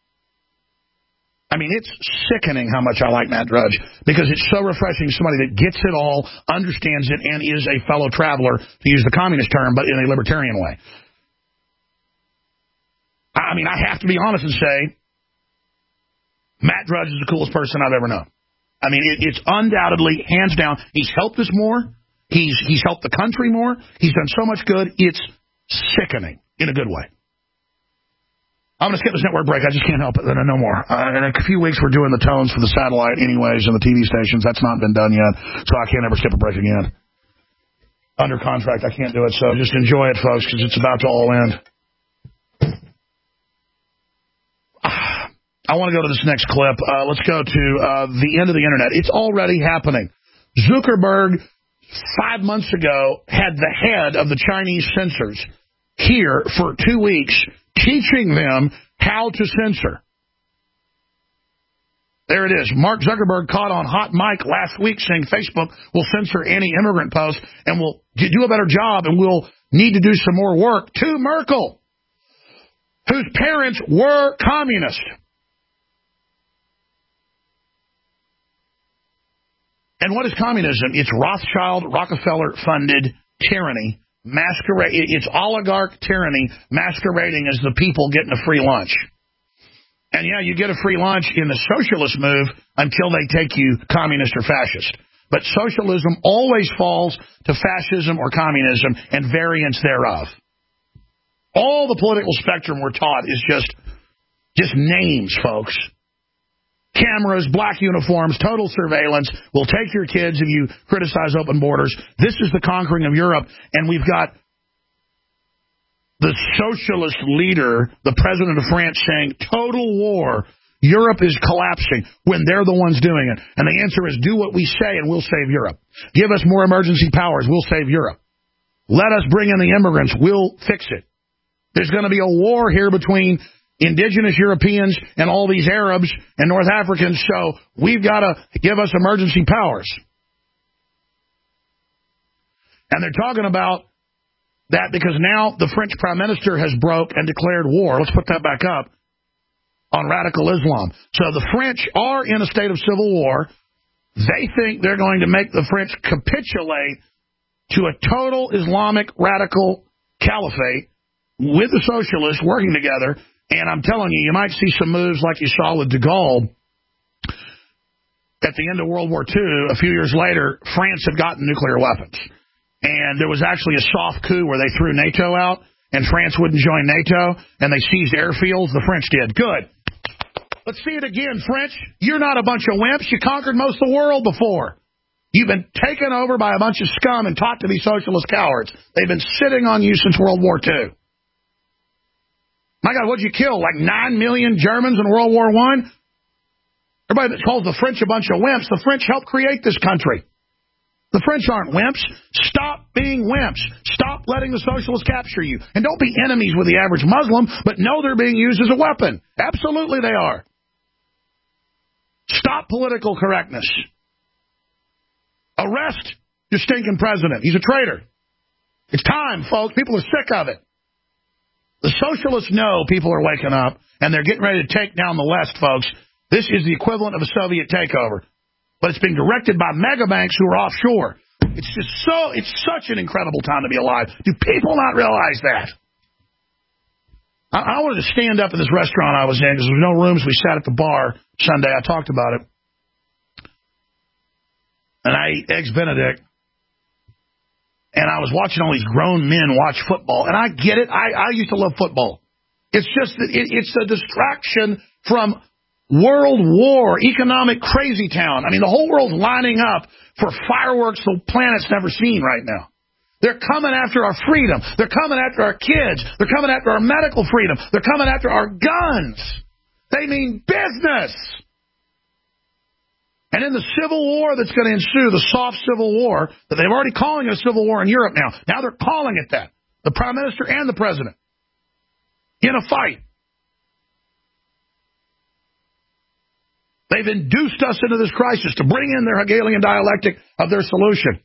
I mean, it's sickening how much I like Matt Drudge because it's so refreshing. Somebody that gets it all, understands it, and is a fellow traveler, to use the communist term, but in a libertarian way. I mean, I have to be honest and say, Matt Drudge is the coolest person I've ever known. I mean, it's undoubtedly, hands down, he's helped us more. He's helped the country more. He's done so much good. It's sickening in a good way. I'm going to skip this network break. I just can't help it. No more. In a few weeks, we're doing the tones for the satellite anyways and the TV stations. That's not been done yet, so I can't ever skip a break again. under contract. I can't do it, so just enjoy it, folks, because it's about to all end. I want to go to this next clip. Let's go to the end of the Internet. It's already happening. Zuckerberg, 5 months ago, had the head of the Chinese censors here for 2 weeks, teaching them how to censor. There it is. Mark Zuckerberg caught on hot mic last week saying Facebook will censor any immigrant posts and will do a better job and will need to do some more work. To Merkel, whose parents were communist. And what is communism? It's Rothschild, Rockefeller-funded tyranny. It's oligarch tyranny masquerading as the people getting a free lunch. And yeah, you get a free lunch in the socialist move until they take you communist or fascist. But socialism always falls to fascism or communism and variants thereof. All the political spectrum we're taught is just names, folks. Cameras, black uniforms, total surveillance. We'll take your kids if you criticize open borders. This is the conquering of Europe, and we've got the socialist leader, the president of France, saying total war. Europe is collapsing when they're the ones doing it. And the answer is do what we say and we'll save Europe. Give us more emergency powers. We'll save Europe. Let us bring in the immigrants. We'll fix it. There's going to be a war here between indigenous Europeans and all these Arabs and North Africans, so we've got to give us emergency powers. And they're talking about that because now the French prime minister has broke and declared war. Let's put that back up on radical Islam. So the French are in a state of civil war. They think they're going to make the French capitulate to a total Islamic radical caliphate with the socialists working together. And I'm telling you, you might see some moves like you saw with de Gaulle at the end of World War II. A few years later, France had gotten nuclear weapons. And there was actually a soft coup where they threw NATO out, and France wouldn't join NATO, and they seized airfields. The French did. Good. Let's see it again, French. You're not a bunch of wimps. You conquered most of the world before. You've been taken over by a bunch of scum and taught to be socialist cowards. They've been sitting on you since World War II. My God, what'd you kill? Like 9 million Germans in World War I? Everybody that calls the French a bunch of wimps, the French helped create this country. The French aren't wimps. Stop being wimps. Stop letting the socialists capture you. And don't be enemies with the average Muslim, but know they're being used as a weapon. Absolutely they are. Stop political correctness. Arrest your stinking president. He's a traitor. It's time, folks. People are sick of it. The socialists know people are waking up, and they're getting ready to take down the West, folks. This is the equivalent of a Soviet takeover. But it's being directed by mega banks who are offshore. It's such an incredible time to be alive. Do people not realize that? I wanted to stand up in this restaurant I was in because there were no rooms. We sat at the bar Sunday. I talked about it. And I ate Eggs Benedict. And I was watching all these grown men watch football. And I get it. I used to love football. It's just that it's a distraction from world war, economic crazy town. I mean, the whole world's lining up for fireworks the planet's never seen right now. They're coming after our freedom. They're coming after our kids. They're coming after our medical freedom. They're coming after our guns. They mean business. And in the civil war that's going to ensue, the soft civil war, that they're already calling it a civil war in Europe now. Now they're calling it that. The prime minister and the president. In a fight. They've induced us into this crisis to bring in their Hegelian dialectic of their solution.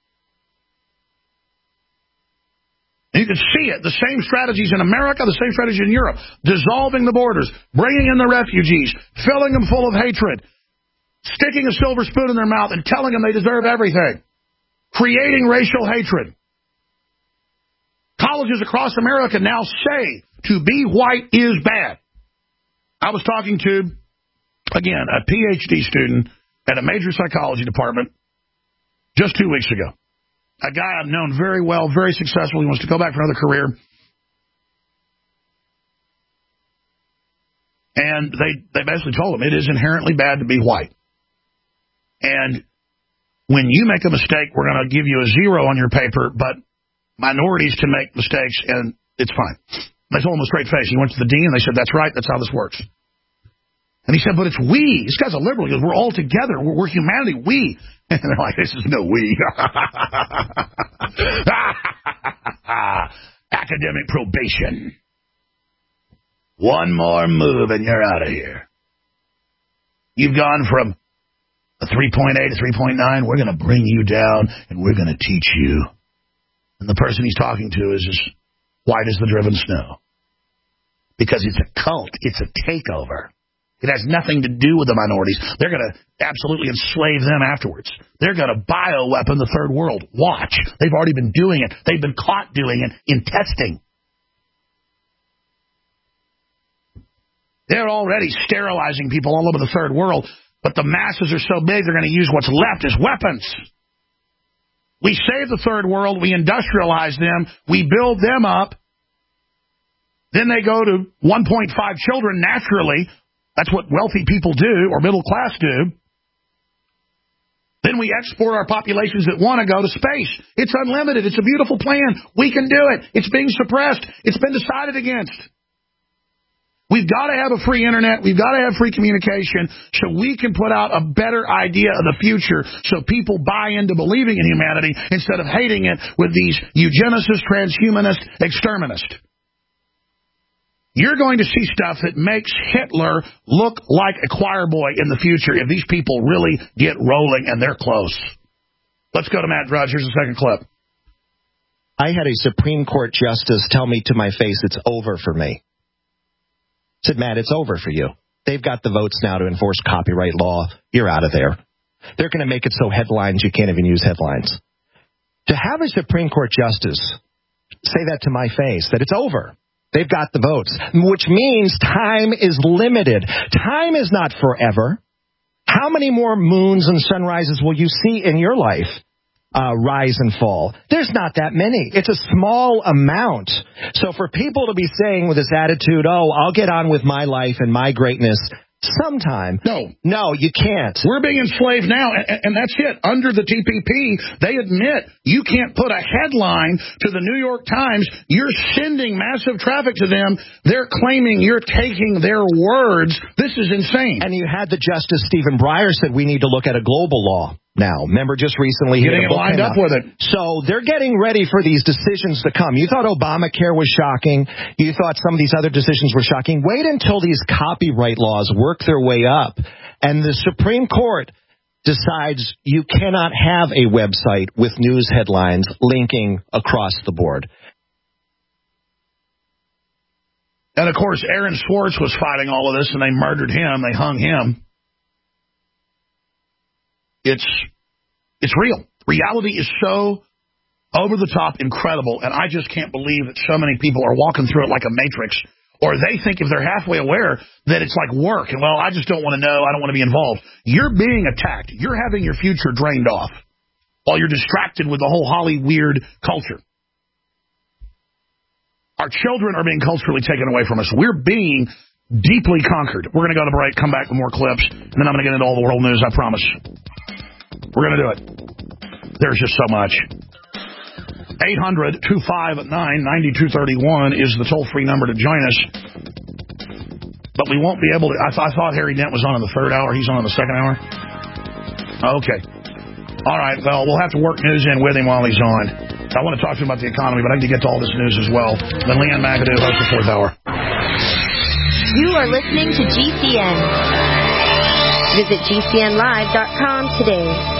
And you can see it. The same strategies in America, the same strategies in Europe. Dissolving the borders, bringing in the refugees, filling them full of hatred, sticking a silver spoon in their mouth and telling them they deserve everything. Creating racial hatred. Colleges across America now say to be white is bad. I was talking to, again, a PhD student at a major psychology department just 2 weeks ago. A guy I've known very well, very successful. He wants to go back for another career. And they basically told him it is inherently bad to be white. And when you make a mistake, we're going to give you a 0 on your paper, but minorities can make mistakes, and it's fine. They told him with a straight face. He went to the dean, and they said, that's right, that's how this works. And he said, but it's we. This guy's a liberal. He goes, we're all together. We're humanity. We. And they're like, this is no we. Academic probation. One more move, and you're out of here. You've gone from a 3.8 to 3.9. We're going to bring you down, and we're going to teach you. And the person he's talking to is as white as the driven snow. Because it's a cult. It's a takeover. It has nothing to do with the minorities. They're going to absolutely enslave them afterwards. They're going to bioweapon the third world. Watch. They've already been doing it. They've been caught doing it in testing. They're already sterilizing people all over the third world, but the masses are so big they're going to use what's left as weapons. We save the third world. We industrialize them. We build them up. Then they go to 1.5 children naturally. That's what wealthy people do, or middle class do. Then we export our populations that want to go to space. It's unlimited. It's a beautiful plan. We can do it. It's being suppressed. It's been decided against. We've got to have a free internet. We've got to have free communication so we can put out a better idea of the future so people buy into believing in humanity instead of hating it with these eugenicists, transhumanists, exterminists. You're going to see stuff that makes Hitler look like a choir boy in the future if these people really get rolling and they're close. Let's go to Matt Drudge. Here's the second clip. I had a Supreme Court justice tell me to my face, it's over for me. I said, Matt, it's over for you. They've got the votes now to enforce copyright law. You're out of there. They're going to make it so headlines you can't even use headlines. To have a Supreme Court justice say that to my face, that it's over. They've got the votes, which means time is limited. Time is not forever. How many more moons and sunrises will you see in your life rise and fall? There's not that many. It's a small amount. So for people to be saying with this attitude, oh, I'll get on with my life and my greatness sometime. No, you can't. We're being enslaved now, and that's it. Under the TPP, they admit you can't put a headline to the New York Times. You're sending massive traffic to them. They're claiming you're taking their words. This is insane. And you had the Justice Stephen Breyer said we need to look at a global law now. Remember just recently... Getting it lined up with it. So they're getting ready for these decisions to come. You thought Obamacare was shocking. You thought some of these other decisions were shocking. Wait until these copyright laws work their way up and the Supreme Court decides you cannot have a website with news headlines linking across the board. And, of course, Aaron Swartz was fighting all of this, and they murdered him. They hung him. It's real. Reality is so over the top incredible, and I just can't believe that so many people are walking through it like a matrix, or they think if they're halfway aware that it's like work, and, well, I just don't want to know, I don't want to be involved. You're being attacked. You're having your future drained off while you're distracted with the whole Holly weird culture. Our children are being culturally taken away from us. We're being deeply conquered. We're going to go to break, come back with more clips, and then I'm going to get into all the world news, I promise. We're going to do it. There's just so much. 800-259-9231 is the toll-free number to join us. But we won't be able to... I thought Harry Dent was on in the third hour. He's on in the second hour? Okay. All right. Well, we'll have to work news in with him while he's on. I want to talk to him about the economy, but I need to get to all this news as well. Then Leanne McAdoo hosts the fourth hour. You are listening to GCN. Visit GCNlive.com today.